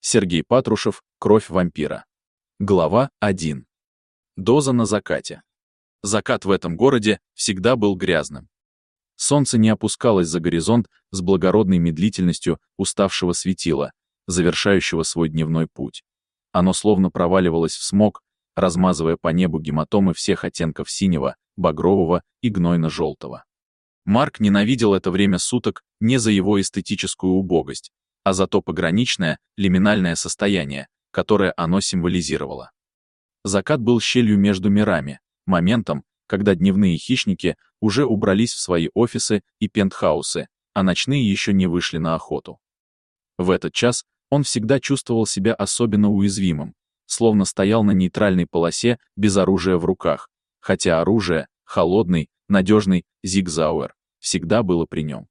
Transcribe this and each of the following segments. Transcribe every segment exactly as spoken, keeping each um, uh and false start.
Сергей Патрушев. Кровь вампира. Глава первая. Доза на закате. Закат в этом городе всегда был грязным. Солнце не опускалось за горизонт с благородной медлительностью уставшего светила, завершающего свой дневной путь. Оно словно проваливалось в смог, размазывая по небу гематомы всех оттенков синего, багрового и гнойно-желтого. Марк ненавидел это время суток не за его эстетическую убогость, а за то пограничное, лиминальное состояние, которое оно символизировало. Закат был щелью между мирами, моментом, когда дневные хищники уже убрались в свои офисы и пентхаусы, а ночные еще не вышли на охоту. В этот час он всегда чувствовал себя особенно уязвимым, словно стоял на нейтральной полосе без оружия в руках, хотя оружие, холодный, надежный Зиг Зауэр, всегда было при нем.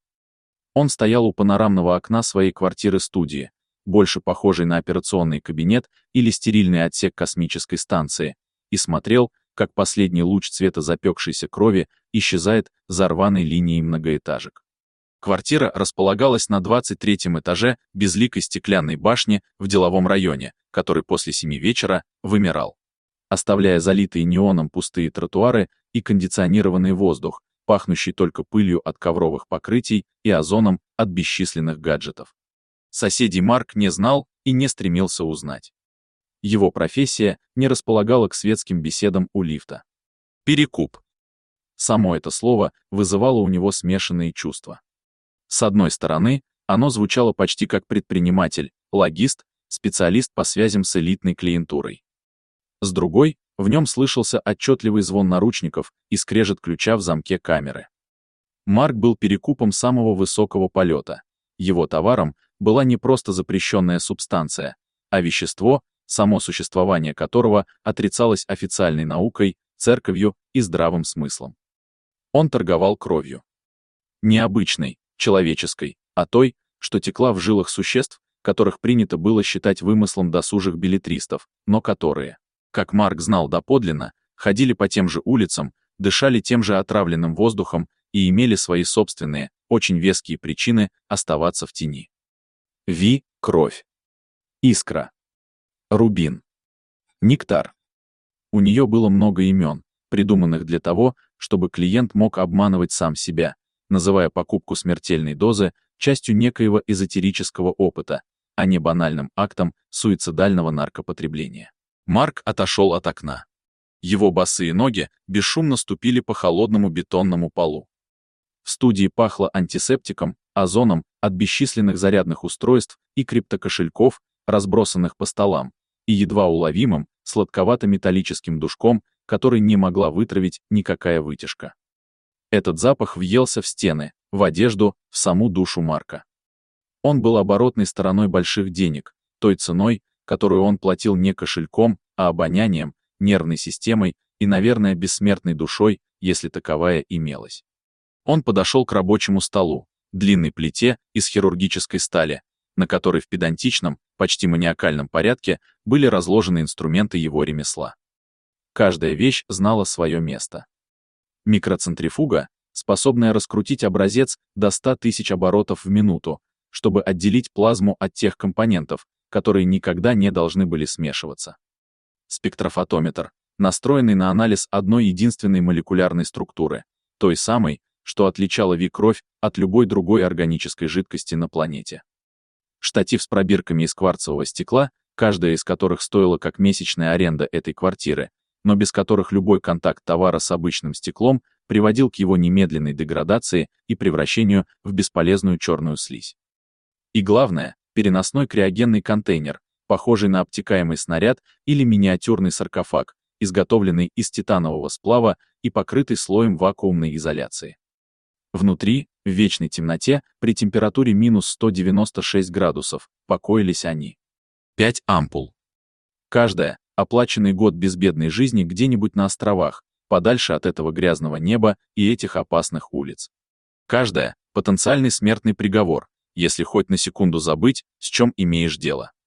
Он стоял у панорамного окна своей квартиры-студии, больше похожей на операционный кабинет или стерильный отсек космической станции, и смотрел, как последний луч цвета запекшейся крови исчезает за рваной линией многоэтажек. Квартира располагалась на двадцать третьем этаже безликой стеклянной башни в деловом районе, который после семи вечера вымирал, оставляя залитые неоном пустые тротуары и кондиционированный воздух, пахнущий только пылью от ковровых покрытий и озоном от бесчисленных гаджетов. Соседей Марк не знал и не стремился узнать. Его профессия не располагала к светским беседам у лифта. Перекуп. Само это слово вызывало у него смешанные чувства. С одной стороны, оно звучало почти как предприниматель, логист, специалист по связям с элитной клиентурой. С другой, в нем слышался отчетливый звон наручников и скрежет ключа в замке камеры. Марк был перекупом самого высокого полета. Его товаром была не просто запрещенная субстанция, а вещество, само существование которого отрицалось официальной наукой, церковью и здравым смыслом. Он торговал кровью. Не обычной, человеческой, а той, что текла в жилах существ, которых принято было считать вымыслом досужих беллетристов, но которые, как Марк знал доподлинно, ходили по тем же улицам, дышали тем же отравленным воздухом и имели свои собственные, очень веские причины оставаться в тени. Ви — кровь. Искра. Рубин. Нектар. У нее было много имен, придуманных для того, чтобы клиент мог обманывать сам себя, называя покупку смертельной дозы частью некоего эзотерического опыта, а не банальным актом суицидального наркопотребления. Марк отошел от окна. Его босые ноги бесшумно ступили по холодному бетонному полу. В студии пахло антисептиком, озоном от бесчисленных зарядных устройств и криптокошельков, разбросанных по столам, и едва уловимым, сладковато-металлическим душком, который не могла вытравить никакая вытяжка. Этот запах въелся в стены, в одежду, в саму душу Марка. Он был оборотной стороной больших денег, той ценой, которую он платил не кошельком, а обонянием, нервной системой и, наверное, бессмертной душой, если таковая имелась. Он подошел к рабочему столу, длинной плите из хирургической стали, на которой в педантичном, почти маниакальном порядке были разложены инструменты его ремесла. Каждая вещь знала свое место. Микроцентрифуга, способная раскрутить образец до ста тысяч оборотов в минуту, чтобы отделить плазму от тех компонентов, которые никогда не должны были смешиваться. Спектрофотометр, настроенный на анализ одной единственной молекулярной структуры, той самой, что отличало Ви-кровь от любой другой органической жидкости на планете. Штатив с пробирками из кварцевого стекла, каждая из которых стоила как месячная аренда этой квартиры, но без которых любой контакт товара с обычным стеклом приводил к его немедленной деградации и превращению в бесполезную черную слизь. И главное, переносной криогенный контейнер, похожий на обтекаемый снаряд или миниатюрный саркофаг, изготовленный из титанового сплава и покрытый слоем вакуумной изоляции. Внутри, в вечной темноте, при температуре минус сто девяносто шесть градусов, покоились они. Пять ампул. Каждая — оплаченный год безбедной жизни где-нибудь на островах, подальше от этого грязного неба и этих опасных улиц. Каждая — потенциальный смертный приговор, если хоть на секунду забыть, с чем имеешь дело.